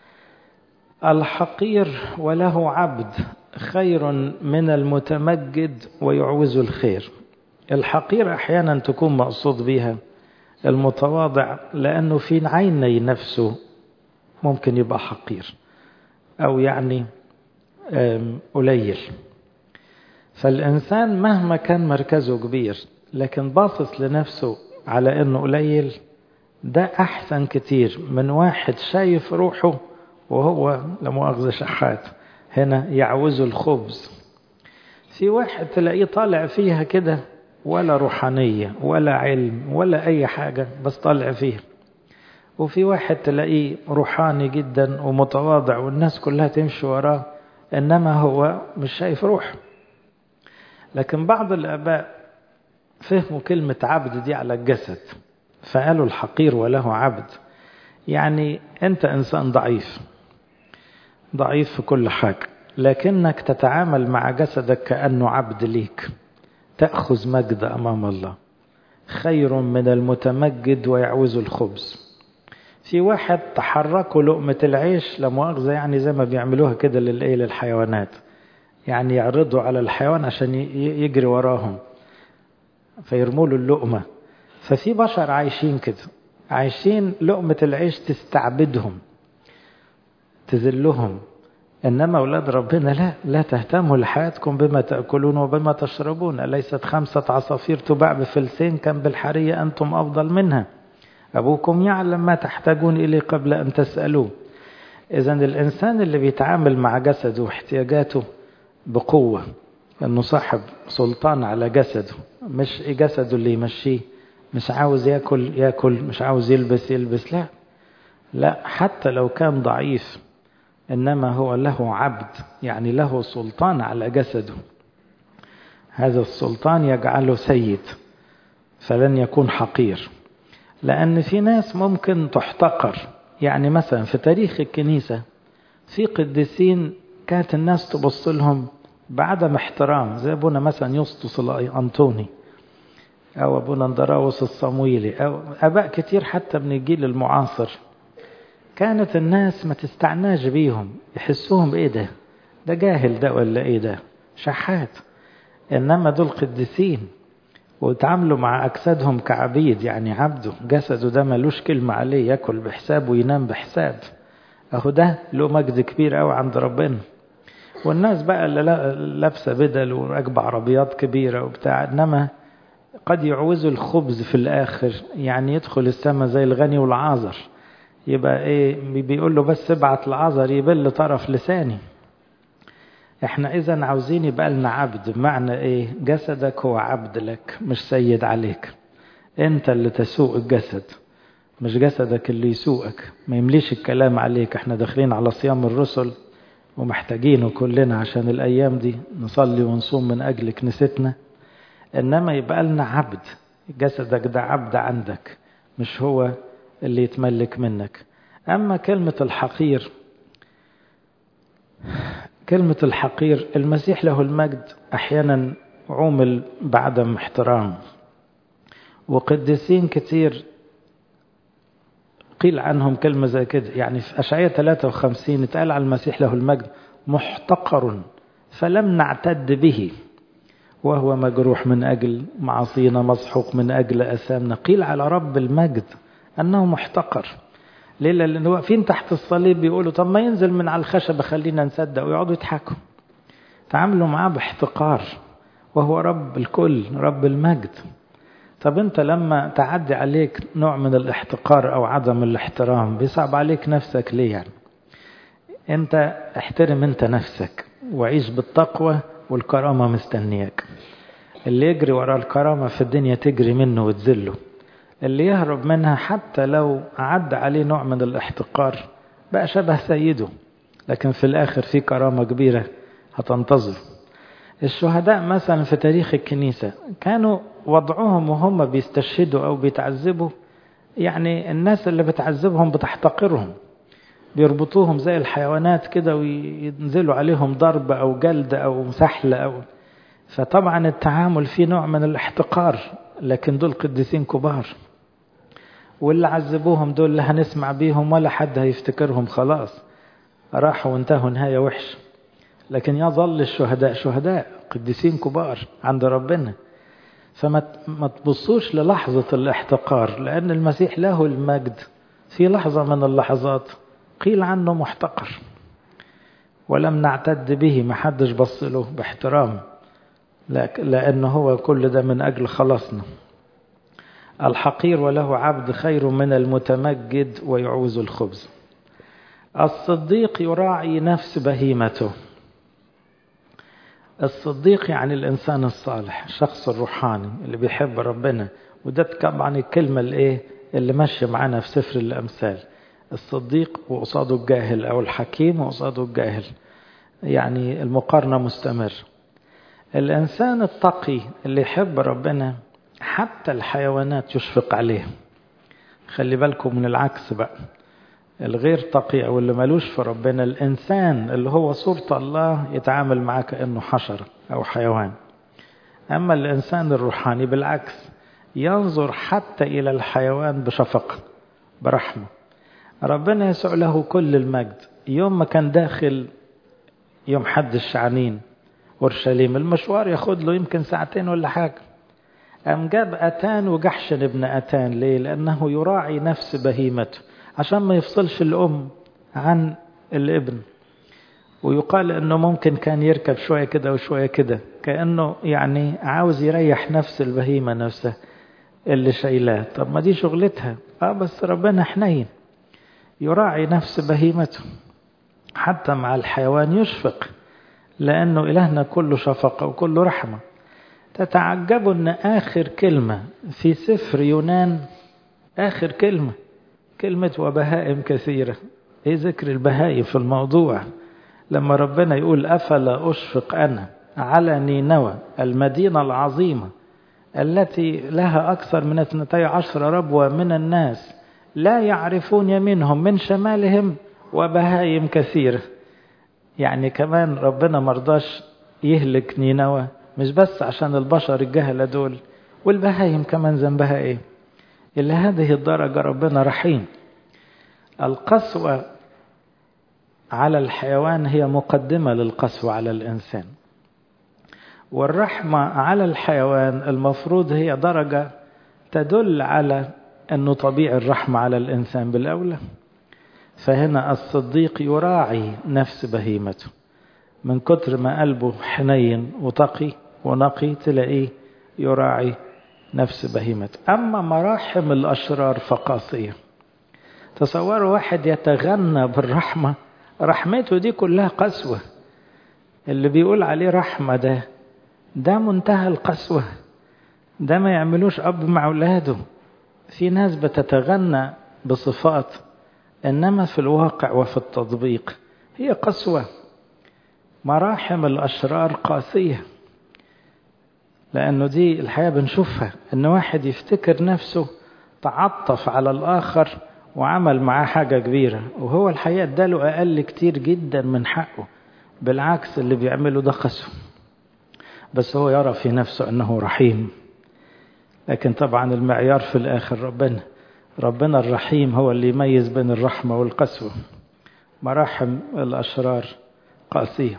الحقير وله عبد خير من المتمجد ويعوز الخير. الحقير أحيانا تكون مقصود بها المتواضع، لأنه في عيني نفسه ممكن يبقى حقير أو يعني قليل. فالإنسان مهما كان مركزه كبير لكن باصص لنفسه على أنه قليل، ده أحسن كتير من واحد شايف روحه وهو لمؤاخذة شحات هنا يعوز الخبز. في واحد تلاقيه طالع فيها كده ولا روحانية ولا علم ولا أي حاجة، بس طالع فيها. وفي واحد تلاقيه روحاني جدا ومتواضع والناس كلها تمشي وراه، إنما هو مش شايف روح. لكن بعض الآباء فهموا كلمة عبد دي على الجسد، فقالوا الحقير وله عبد. يعني أنت إنسان ضعيف ضعيف في كل حاجة، لكنك تتعامل مع جسدك كأنه عبد ليك، تأخذ مجد أمام الله. خير من المتمجد ويعوز الخبز. في واحد تحركوا لقمة العيش لمؤاخذة، يعني زي ما بيعملوها كده للحيوانات، يعني يعرضوا على الحيوان عشان يجري وراهم فيرموا له اللقمة، ففي بشر عايشين كده، عايشين لقمة العيش تستعبدهم تذلهم. إنما أولاد ربنا لا لا تهتموا لحياتكم بما تأكلون وبما تشربون، ليست خمسة عصافير تباع بفلسين كم بالحرية أنتم أفضل منها، أبوكم يعلم ما تحتاجون إليه قبل أن تسألوه. إذن الإنسان اللي بيتعامل مع جسده واحتياجاته بقوة، أنه صاحب سلطان على جسده، مش جسده اللي يمشيه، مش عاوز يأكل يأكل، مش عاوز يلبس يلبس، لا لا، حتى لو كان ضعيف إنما هو له عبد، يعني له سلطان على جسده. هذا السلطان يجعله سيد، فلن يكون حقير. لأن في ناس ممكن تحتقر، يعني مثلا في تاريخ الكنيسة في قديسين كانت الناس تبص لهم بعدم احترام، زي أبونا مثلا يسطس الأنطوني أو أبونا اندراوس الصمويلي أو أباء كتير حتى من الجيل المعاصر. كانت الناس ما تستعناش بيهم، يحسوهم إيه ده ده جاهل ده ولا إيه ده شحات. إنما دول قديسين وتعاملوا مع أجسادهم كعبيد، يعني عبده جسده ده ملوش كلمة عليه، يأكل بحساب وينام بحساب. أهو ده له مجد كبير أوي عند ربنا. والناس بقى اللي لابسة بدل وراكبة عربيات كبيرة وبتاع، إنما قد يعوزوا الخبز في الآخر، يعني يدخل السماء زي الغني والعازر، يبقى إيه بيقول له بس ابعت العازر يبل طرف لساني. احنا اذا عاوزين يبقى لنا عبد، بمعنى ايه؟ جسدك هو عبد لك مش سيد عليك، انت اللي تسوق الجسد مش جسدك اللي يسوقك، ما يمليش الكلام عليك. احنا داخلين على صيام الرسل ومحتاجينه كلنا عشان الايام دي نصلي ونصوم من اجل كنيستنا. انما يبقى لنا عبد، جسدك ده عبد عندك مش هو اللي يتملك منك. اما كلمة الحقير، كلمة الحقير المسيح له المجد أحيانا عومل بعدم احترام، وقديسين كتير قيل عنهم كلمة زي كده. يعني في أشعياء ثلاثة وخمسين اتقال على المسيح له المجد محتقر فلم نعتد به وهو مجروح من أجل معصينا مسحوق من أجل أثامنا. قيل على رب المجد أنه محتقر. ليه؟ لأنه واقفين تحت الصليب بيقولوا طب ما ينزل من على الخشبة خلينا نصدق، ويقعدوا يضحكوا. تعاملوا معاه باحتقار وهو رب الكل رب المجد. طب انت لما تعدي عليك نوع من الاحتقار او عدم الاحترام بيصعب عليك نفسك ليه؟ يعني انت احترم انت نفسك وعيش بالتقوى والكرامة مستنياك. اللي يجري وراء الكرامة في الدنيا تجري منه وتذله، اللي يهرب منها حتى لو عد عليه نوع من الاحتقار بقى شبه سيده، لكن في الآخر في كرامة كبيرة هتنتظر. الشهداء مثلا في تاريخ الكنيسة كانوا وضعهم وهم بيستشهدوا أو بيتعذبوا، يعني الناس اللي بتعذبهم بتحتقرهم، بيربطوهم زي الحيوانات كده وينزلوا عليهم ضرب أو جلد أو سحل أو فطبعا التعامل فيه نوع من الاحتقار. لكن دول قديسين كبار، واللي عذبوهم دول اللي هنسمع بيهم ولا حد هيفتكرهم، خلاص راحوا وانتهوا نهاية وحش. لكن يظل الشهداء شهداء قديسين كبار عند ربنا. فما ما تبصوش للحظة الاحتقار، لأن المسيح له المجد في لحظة من اللحظات قيل عنه محتقر ولم نعتد به، ما حدش بص له باحترام، لأنه هو كل ده من أجل خلاصنا. الحقير وله عبد خير من المتمجد ويعوز الخبز. الصديق يراعي نفس بهيمته. الصديق يعني الإنسان الصالح، الشخص الروحاني اللي بيحب ربنا، وده طبعا الكلمة اللي, إيه اللي ماشية معنا في سفر الأمثال. الصديق وقصاده الجاهل، أو الحكيم وقصاده الجاهل، يعني المقارنة مستمر. الإنسان التقي اللي يحب ربنا حتى الحيوانات يشفق عليه. خلي بالكم من العكس بقى، الغير تقي أو اللي ملوش في ربنا، الإنسان اللي هو صورة الله يتعامل معاه كأنه حشر أو حيوان. أما الإنسان الروحاني بالعكس، ينظر حتى إلى الحيوان بشفقة برحمة. ربنا يسوع له كل المجد يوم ما كان داخل يوم حد الشعانين أورشليم، المشوار ياخد له يمكن ساعتين ولا حاجة، أم جاب أتان وجحشن ابن أتان. ليه؟ لأنه يراعي نفس بهيمته عشان ما يفصلش الأم عن الابن. ويقال أنه ممكن كان يركب شوية كده وشوية كده، كأنه يعني عاوز يريح نفس البهيمة نفسها اللي شايلاه. طب ما دي شغلتها. آه بس ربنا حنين يراعي نفس بهيمته. حتى مع الحيوان يشفق، لأنه إلهنا كله شفقة وكله رحمة. تتعجبوا أن آخر كلمة في سفر يونان، آخر كلمة كلمة وبهائم كثيرة. إيه ذكر البهائم في الموضوع؟ لما ربنا يقول أفلا أشفق أنا على نينوى المدينة العظيمة التي لها أكثر من اثنتي عشر ربوة من الناس لا يعرفون يمينهم من شمالهم وبهائم كثيرة. يعني كمان ربنا مرضاش يهلك نينوى، مش بس عشان البشر الجهلة دول، والبهائم كمان ذنبها ايه؟ إلى هذه الدرجة ربنا رحيم. القسوة على الحيوان هي مقدمة للقسوة على الإنسان، والرحمة على الحيوان المفروض هي درجة تدل على أنه طبيعي الرحمة على الإنسان بالأولى. فهنا الصديق يراعي نفس بهيمته، من كتر ما قلبه حنين وتقي ونقي تلاقيه يراعي نفس بهيمته. أما مراحم الأشرار فقاسية. تصوروا واحد يتغنى بالرحمة، رحمته دي كلها قسوة. اللي بيقول عليه رحمة ده ده منتهى القسوة، ده ما يعملوش أب مع أولاده. في ناس بتتغنى بصفات، إنما في الواقع وفي التطبيق هي قسوة. مراحم الأشرار قاسية، لأنه دي الحياة بنشوفها، إن واحد يفتكر نفسه تعطف على الآخر وعمل معاه حاجة كبيرة، وهو الحقيقة اداله أقل كتير جدا من حقه. بالعكس اللي بيعمله ده قسوة، بس هو يرى في نفسه أنه رحيم. لكن طبعا المعيار في الآخر ربنا ربنا الرحيم هو اللي يميز بين الرحمة والقسوة. مراحم الأشرار قاسية.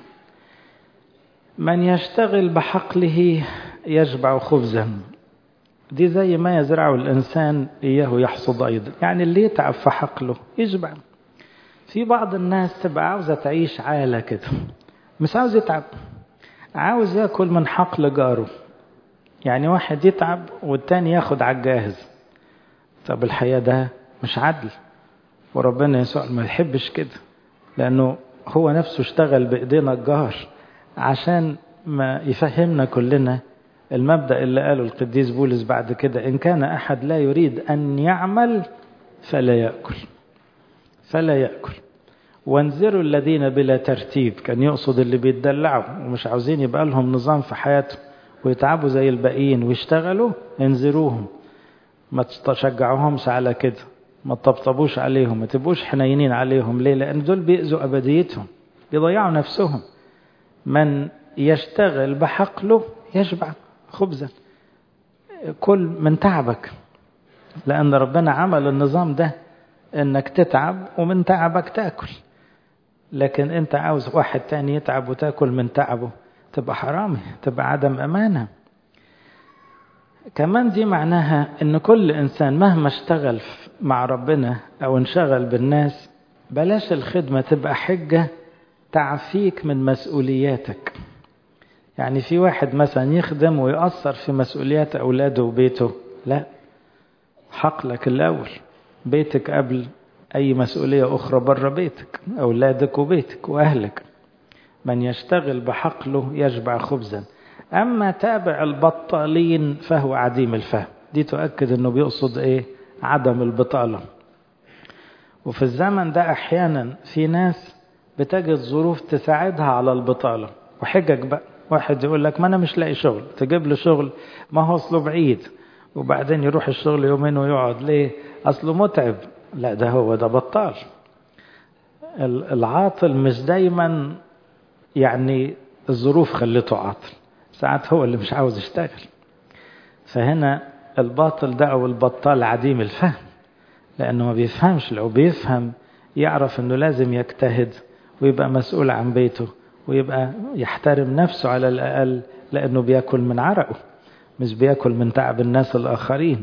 من يشتغل بحقله يشبع خبزا. دي زي ما يزرع الإنسان إياه يحصد أيضا، يعني اللي يتعب في حقله يشبع. في بعض الناس تبقى عاوزة تعيش عالة كده، مش عاوز يتعب، عاوز يأكل من حقل جاره. يعني واحد يتعب والتاني ياخد على الجاهز. طب الحياة ده مش عدل، وربنا يسوع ما يحبش كده، لأنه هو نفسه اشتغل بإيدينا الجار عشان ما يفهمنا كلنا المبدأ اللي قاله القديس بولس بعد كده: إن كان أحد لا يريد أن يعمل فلا يأكل فلا يأكل. وانذروا الذين بلا ترتيب، كان يقصد اللي بيتدلعوا ومش عاوزين يبقى لهم نظام في حياتهم ويتعبوا زي الباقيين ويشتغلوا. انذروهم، ما تشجعوهمش على كده، ما تطبطبوش عليهم، ما تبقوش حنينين عليهم. ليه؟ لأن دول بيأذوا أبديتهم، بيضيعوا نفسهم. من يشتغل بحقله يشبع خبزا. كل من تعبك، لأن ربنا عمل النظام ده إنك تتعب ومن تعبك تأكل. لكن أنت عاوز واحد تاني يتعب وتأكل من تعبه، تبقى حرامي، تبقى عدم أمانة. كمان دي معناها إن كل إنسان مهما اشتغل مع ربنا أو انشغل بالناس، بلاش الخدمة تبقى حجة تعفيك من مسؤولياتك. يعني في واحد مثلا يخدم ويأثر في مسؤوليات أولاده وبيته، لا، حقلك الأول، بيتك قبل أي مسؤولية أخرى بره بيتك، أولادك وبيتك وأهلك. من يشتغل بحقله يشبع خبزا. أما تابع البطالين فهو عديم الفهم. دي تؤكد أنه بيقصد إيه؟ عدم البطالة. وفي الزمن ده أحيانا في ناس بتجد ظروف تساعدها على البطالة وحجج بقى. واحد يقول لك ما أنا مش لاقي شغل، تجيب له شغل ما هو أصله بعيد، وبعدين يروح الشغل يومين ويقعد. ليه؟ أصله متعب. لا، ده هو ده بطال. العاطل مش دايما يعني الظروف خلته عاطل، ساعات هو اللي مش عاوز يشتغل. فهنا الباطل ده أو البطال عديم الفهم، لأنه ما بيفهمش. لو بيفهم يعرف أنه لازم يجتهد ويبقى مسؤول عن بيته ويبقى يحترم نفسه على الأقل، لأنه بيأكل من عرقه مش بياكل من تعب الناس الآخرين.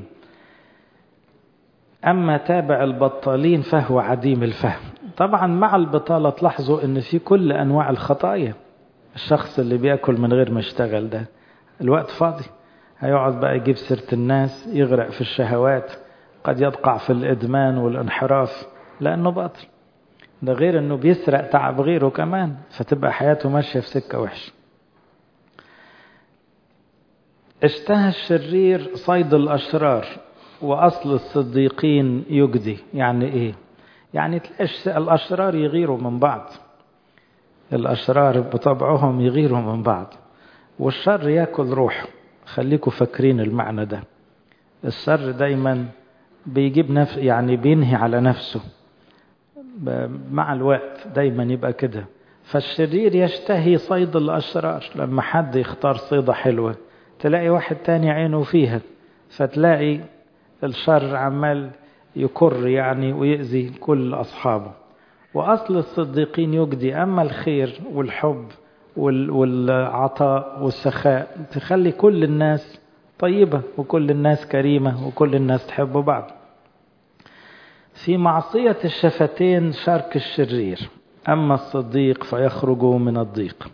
أما تابع البطالين فهو عديم الفهم. طبعا مع البطالة تلاحظوا أن في كل أنواع الخطايا. الشخص اللي بياكل من غير ما يشتغل ده الوقت فاضي، هيقعد بقى يجيب سيرة الناس، يغرق في الشهوات، قد يقع في الإدمان والانحراف لأنه باطل. ده غير أنه بيسرق تعب غيره كمان، فتبقى حياته ماشية في سكة وحش. اشتهى الشرير صيد الأشرار وأصل الصديقين يجدي. يعني إيه؟ يعني تلاقي الأشرار يغيروا من بعض، الأشرار بطبعهم يغيروا من بعض، والشر يأكل روحه. خليكوا فاكرين المعنى ده. الشر دايما بيجيب نفس، يعني بينهي على نفسه مع الوقت، دايما يبقى كده. فالشرير يشتهي صيد الأشرار. لما حد يختار صيدة حلوة تلاقي واحد تاني عينه فيها، فتلاقي الشر عمال يكر يعني ويأذي كل أصحابه. وأصل الصديقين يجدي. أما الخير والحب والعطاء والسخاء تخلي كل الناس طيبة وكل الناس كريمة وكل الناس تحب بعض. في معصية الشفتين شرك الشرير، أما الصديق فيخرج من الضيق.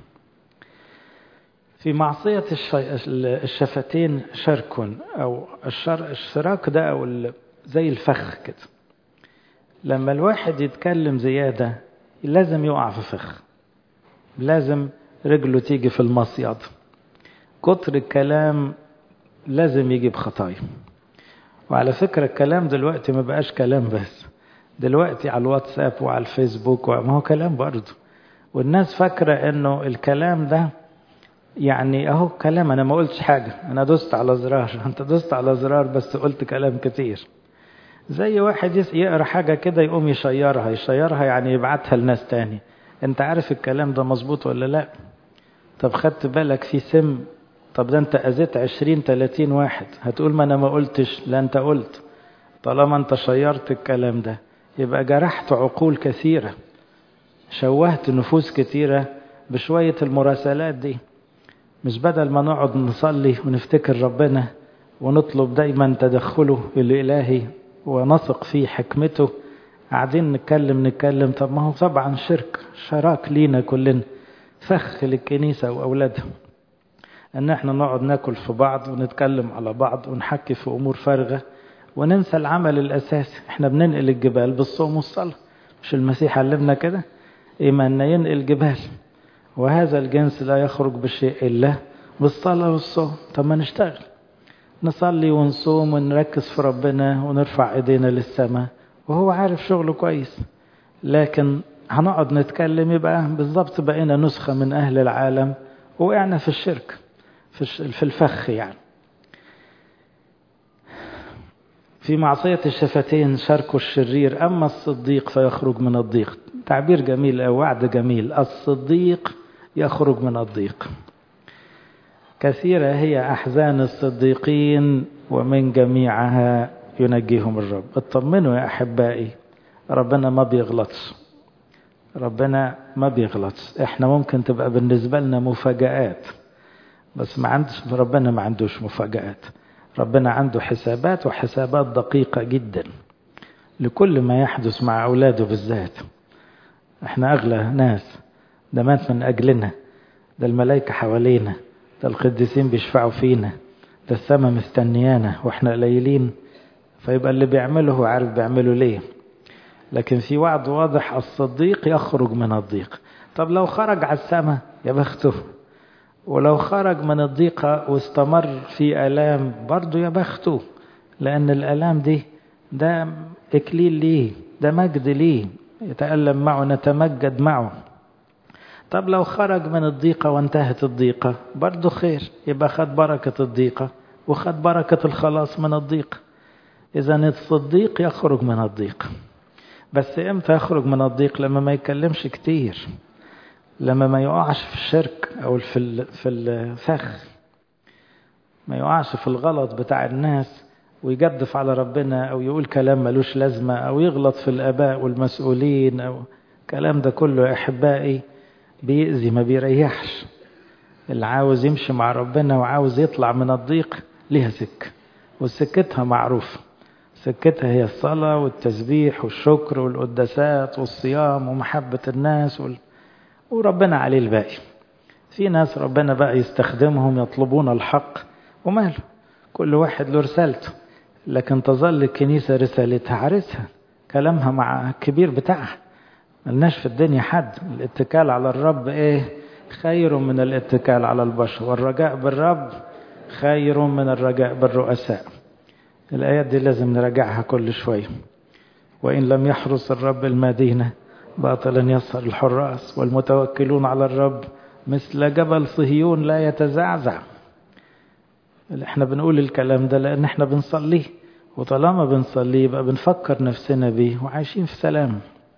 في معصية الشفتين شرك أو الشر الشراك ده، أو زي الفخ كده. لما الواحد يتكلم زيادة لازم يقع في فخ، لازم رجله تيجي في المصيد. كتر الكلام لازم يجيب خطايا. وعلى فكرة الكلام دلوقتي ما بقاش كلام بس، دلوقتي على الواتساب وعلى الفيسبوك ما هو كلام برضه. والناس فاكرة انه الكلام ده يعني اهو كلام، انا ما قلتش حاجة، انا دوست على زرار. انت دوست على زرار بس قلت كلام كتير. زي واحد يقرأ حاجة كده يقوم يشيرها يشيرها يعني يبعتها لناس تاني. انت عارف الكلام ده مظبوط ولا لا؟ طب خدت بالك في سم؟ طب ده انت اذيت عشرين تلاتين واحد. هتقول ما انا ما قلتش. لا انت قلت. طالما انت شيرت الكلام ده يبقى جرحت عقول كثيرة، شوهت نفوس كثيرة بشوية المراسلات دي. مش بدل ما نقعد نصلي ونفتكر ربنا ونطلب دايما تدخله الإلهي ونثق في حكمته، قاعدين نتكلم نتكلم. طب ما هو طبعا شرك، شراك لينا كلنا، فخ للكنيسة وأولادها، ان احنا نقعد ناكل في بعض ونتكلم على بعض ونحكي في امور فارغة وننسى العمل الاساسي. احنا بننقل الجبال بالصوم والصلاة، مش المسيح علمنا كده؟ ايماننا ينقل جبال، وهذا الجنس لا يخرج بشيء الا بالصلاة والصوم. طب ما نشتغل، نصلي ونصوم ونركز في ربنا ونرفع ايدينا للسماء وهو عارف شغله كويس. لكن هنقعد نتكلم يبقى بالضبط بقينا نسخة من اهل العالم، وقعنا في الشرك، في الفخ يعني. في معصية الشفتين شرك الشرير، أما الصديق فيخرج من الضيق. تعبير جميل أو وعد جميل. الصديق يخرج من الضيق. كثيرة هي أحزان الصديقين ومن جميعها ينجيهم الرب. اطمنوا يا أحبائي، ربنا ما بيغلطش، ربنا ما بيغلطش. احنا ممكن تبقى بالنسبة لنا مفاجآت، بس ما عندش ربنا، ما عندوش مفاجآت. ربنا عنده حسابات، وحسابات دقيقة جدا لكل ما يحدث مع أولاده بالذات. احنا أغلى ناس، ده مات من أجلنا، ده الملائكة حوالينا، ده القديسين بيشفعوا فينا، ده السماء مستنيانا واحنا قليلين. فيبقى اللي بيعمله هو عارف بيعمله ليه. لكن في وعد واضح، الصديق يخرج من الضيق. طب لو خرج على السماء يا بخته، ولو خرج من الضيقة واستمر في آلام برضو يا بخته، لأن الآلام دي ده إكليل ليه، ده مجد ليه، يتألم معه نتمجد معه. طب لو خرج من الضيقة وانتهت الضيقة برضو خير، يبقى خد بركة الضيقة وخد بركة الخلاص من الضيقة. إذن الصديق يخرج من الضيق. بس إمتى يخرج من الضيق؟ لما ما يتكلمش كتير، لما ما يقعش في الشرك أو في في الفخ، ما يقعش في الغلط بتاع الناس ويجدف على ربنا أو يقول كلام ملوش لازمة أو يغلط في الآباء والمسؤولين أو كلام ده كله. يا أحبائي بيأذي، ما بيريحش. اللي عاوز يمشي مع ربنا وعاوز يطلع من الضيق ليها سكة، والسكتها معروفة. سكتها هي الصلاة والتسبيح والشكر والقداسات والصيام ومحبة الناس وال... وربنا عليه الباقي. في ناس ربنا بقى يستخدمهم يطلبون الحق وماله، كل واحد له رسالته، لكن تظل الكنيسة رسالتها عرسها، كلامها مع الكبير بتاعها. ملناش في الدنيا حد. الاتكال على الرب ايه؟ خير من الاتكال على البشر، والرجاء بالرب خير من الرجاء بالرؤساء. الآيات دي لازم نراجعها كل شوية. وإن لم يحرس الرب المدينة باطلا يسهر الحراس، والمتوكلون على الرب مثل جبل صهيون لا يتزعزع. احنا بنقول الكلام ده لأن احنا بنصليه، وطالما بنصليه يبقى بنفكر نفسنا بيه وعايشين في سلام.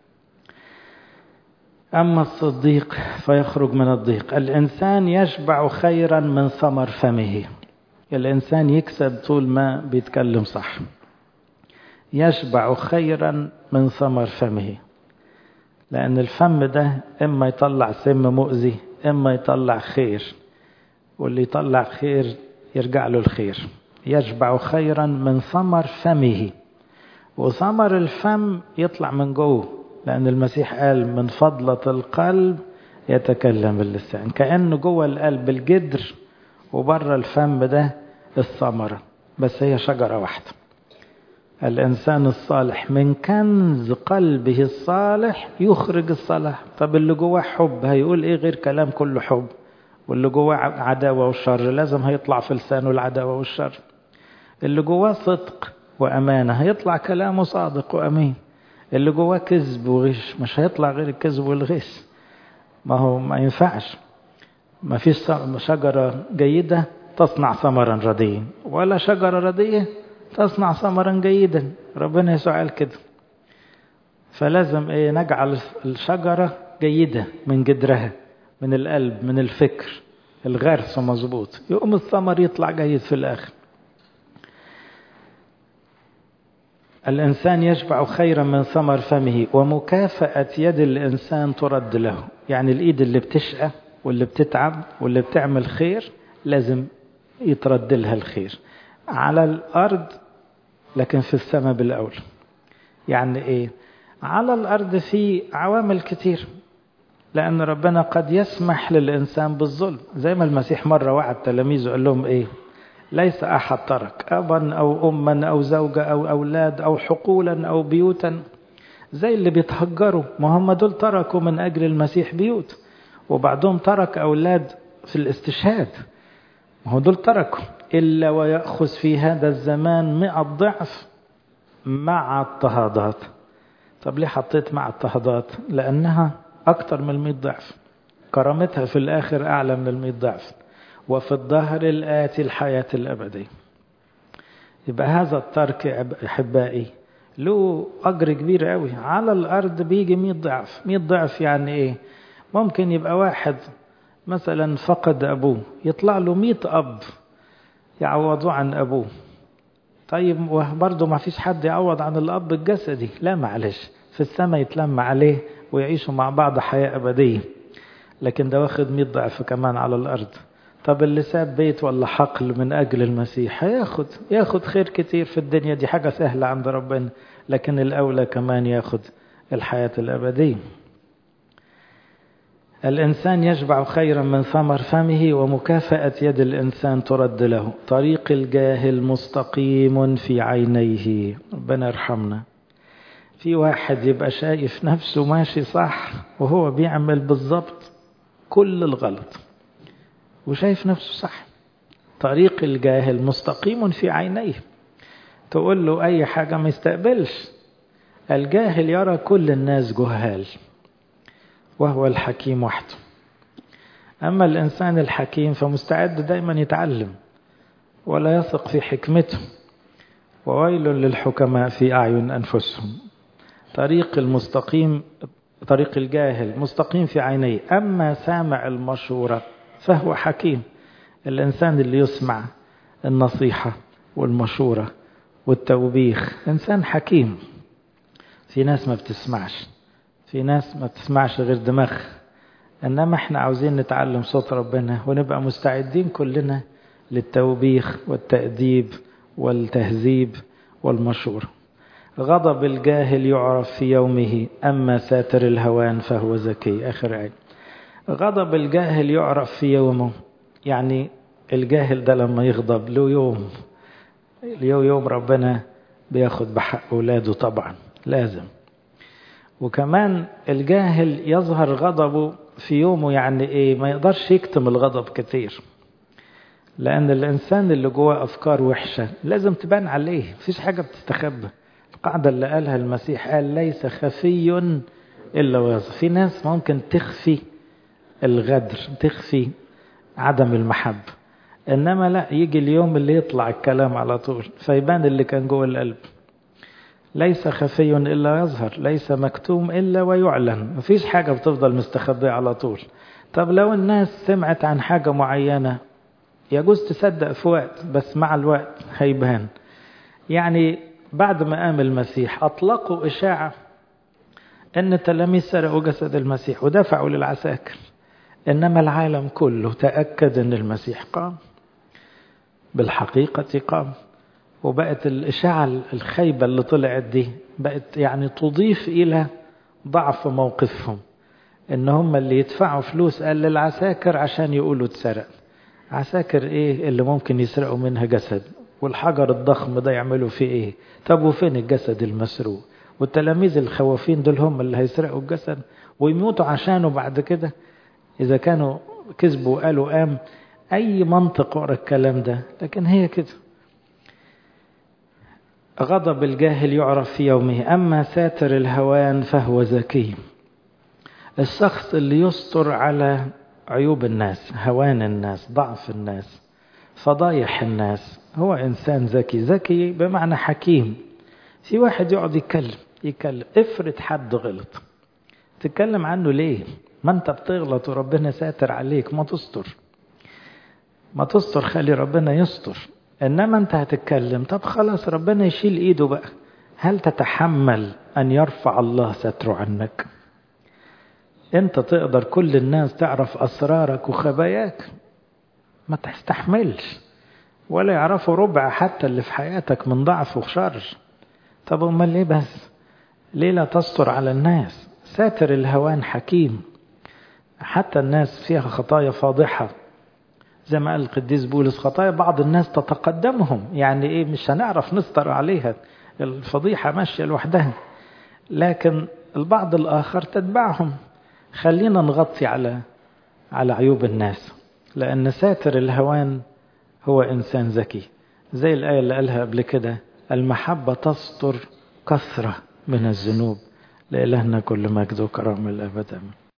أما الصديق فيخرج من الضيق. الإنسان يشبع خيرا من ثمر فمه. الإنسان يكسب طول ما بيتكلم صح. يشبع خيرا من ثمر فمه، لأن الفم ده إما يطلع سم مؤذي إما يطلع خير، واللي يطلع خير يرجع له الخير. يشبع خيرا من ثمر فمه. وثمر الفم يطلع من جوه، لأن المسيح قال من فضلة القلب يتكلم اللسان. كأنه جوه القلب الجدر وبره الفم ده الثمرة، بس هي شجرة واحدة. الإنسان الصالح من كنز قلبه الصالح يخرج الصلاح. طب اللي جواه حب هيقول إيه غير كلام كله حب؟ واللي جواه عداوة والشر لازم هيطلع في لسانه العداوة والشر. اللي جواه صدق وأمانة هيطلع كلامه صادق وأمين. اللي جواه كذب وغش مش هيطلع غير الكذب والغش. ما هو ما ينفعش. ما فيش شجرة جيدة تصنع ثمرا رديا، ولا شجرة ردية تصنع ثمرا جيدا. ربنا يسوع قال كده. فلازم ايه؟ نجعل الشجرة جيدة من جدرها، من القلب، من الفكر، الغرس مظبوط، يقوم الثمر يطلع جيد في الآخر. الإنسان يشبع خيرا من ثمر فمه، ومكافأة يد الإنسان ترد له. يعني الإيد اللي بتشقى واللي بتتعب واللي بتعمل خير لازم يترد لها الخير على الأرض، لكن في السماء بالأول. يعني إيه؟ على الأرض في عوامل كتير، لأن ربنا قد يسمح للإنسان بالظلم. زي ما المسيح مرة وعد تلاميذه قال لهم إيه؟ ليس أحد ترك أبا أو أما أو زوجة أو أولاد أو حقولا أو بيوتا. زي اللي بيتهجروا، ما هم دول تركوا من أجل المسيح بيوت، وبعدهم ترك أولاد في الاستشهاد، ما هو دول تركوا. إلا ويأخذ في هذا الزمان مئة ضعف مع اضطهادات. طب ليه حطيت مع اضطهادات؟ لأنها أكتر من المئة ضعف، كرامتها في الآخر أعلى من المئة ضعف. وفي الظهر الآتي الحياة الأبدية. يبقى هذا الترك أحبائي له أجر كبير قوي. على الأرض بيجي مئة ضعف. مئة ضعف يعني إيه؟ ممكن يبقى واحد مثلا فقد أبوه، يطلع له مئة أب يعوضوا عن أبوه. طيب وبرضه ما فيش حد يعوض عن الأب الجسدي، لا معلش، في السماء يتلم عليه ويعيشوا مع بعض حياة أبدية. لكن ده واخد مئة ضعف كمان على الأرض. طب اللي ساب بيت ولا حقل من أجل المسيح هياخد ياخد خير كتير في الدنيا دي، حاجة سهلة عند ربنا. لكن الأولى كمان ياخد الحياة الأبدية. الإنسان يشبع خيرا من ثمر فمه، ومكافأة يد الإنسان ترد له. طريق الجاهل مستقيم في عينيه. ربنا يرحمنا. في واحد يبقى شايف نفسه ماشي صح وهو بيعمل بالضبط كل الغلط، وشايف نفسه صح. طريق الجاهل مستقيم في عينيه. تقول له أي حاجة ما يستقبلش. الجاهل يرى كل الناس جهال، وهو الحكيم وحده. أما الإنسان الحكيم فمستعد دايما يتعلم ولا يثق في حكمته. وويل للحكماء في أعين أنفسهم. طريق المستقيم طريق الجاهل مستقيم في عينيه، أما سامع المشورة فهو حكيم. الإنسان اللي يسمع النصيحة والمشورة والتوبيخ إنسان حكيم. في ناس ما بتسمعش، في ناس ما بتسمعش غير دماغ. إنما إحنا عاوزين نتعلم صوت ربنا ونبقى مستعدين كلنا للتوبيخ والتأديب والتهذيب والمشورة. غضب الجاهل يعرف في يومه، أما ساتر الهوان فهو ذكي. آخر آية. غضب الجاهل يعرف في يومه، يعني الجاهل ده لما يغضب له يوم، له يوم ربنا بياخد بحق أولاده طبعا لازم. وكمان الجاهل يظهر غضبه في يومه، يعني إيه؟ ما يقدرش يكتم الغضب كتير، لأن الإنسان اللي جواه أفكار وحشة لازم تبان عليه، مفيش حاجة بتستخبى. القاعدة اللي قالها المسيح قال ليس خفي إلا ويظهر. في ناس ممكن تخفي الغدر، تخفي عدم المحبة، إنما لا، يجي اليوم اللي يطلع الكلام على طول فيبان اللي كان جوه القلب. ليس خفي إلا يظهر، ليس مكتوم إلا ويعلن. مفيش حاجة بتفضل مستخبية على طول. طب لو الناس سمعت عن حاجة معينة يجوز تصدق في وقت، بس مع الوقت هيبان. يعني بعد ما قام المسيح أطلقوا إشاعة أن التلاميذ سرقوا جسد المسيح ودفعوا للعساكر، إنما العالم كله تأكد أن المسيح قام، بالحقيقة قام. وبقت الإشاعة الخيبة اللي طلعت دي بقت يعني تضيف إلى ضعف موقفهم، إن هم اللي يدفعوا فلوس قال للعساكر عشان يقولوا اتسرق. عساكر إيه اللي ممكن يسرقوا منها جسد؟ والحجر الضخم ده يعملوا فيه إيه؟ طب وفين الجسد المسروق؟ والتلاميذ الخوافين دول هم اللي هيسرقوا الجسد ويموتوا عشانه بعد كده إذا كانوا كذبوا وقالوا قام؟ أي منطق ورا الكلام ده؟ لكن هي كده. غضب الجاهل يعرف في يومه، أما ساتر الهوان فهو ذكي. الشخص اللي يستر على عيوب الناس، هوان الناس، ضعف الناس، فضايح الناس، هو إنسان ذكي. ذكي بمعنى حكيم. في واحد يقعد يتكلم يتكلم افرض حد غلط، تتكلم عنه ليه؟ ما انت بتغلط وربنا ساتر عليك، ما تستر ما تستر خلي ربنا يستر. إنما أنت هتتكلم، طب خلاص ربنا يشيل إيده بقى. هل تتحمل أن يرفع الله ستره عنك؟ أنت تقدر كل الناس تعرف أسرارك وخباياك؟ ما تستحملش، ولا يعرفوا ربع حتى اللي في حياتك من ضعف وشر. طب أمال ليه بس؟ ليه لا تستر على الناس؟ ساتر الهوان حكيم. حتى الناس فيها خطايا فاضحة، زي ما قال القديس بولس خطايا بعض الناس تتقدمهم، يعني ايه؟ مش هنعرف نستر عليها، الفضيحة ماشية لوحدها، لكن البعض الآخر تتبعهم. خلينا نغطي على على عيوب الناس، لأن ساتر الهوان هو إنسان ذكي. زي الآية اللي قالها قبل كده، المحبة تستر كثرة من الذنوب. لإلهنا كل مجد وكرم الأبد.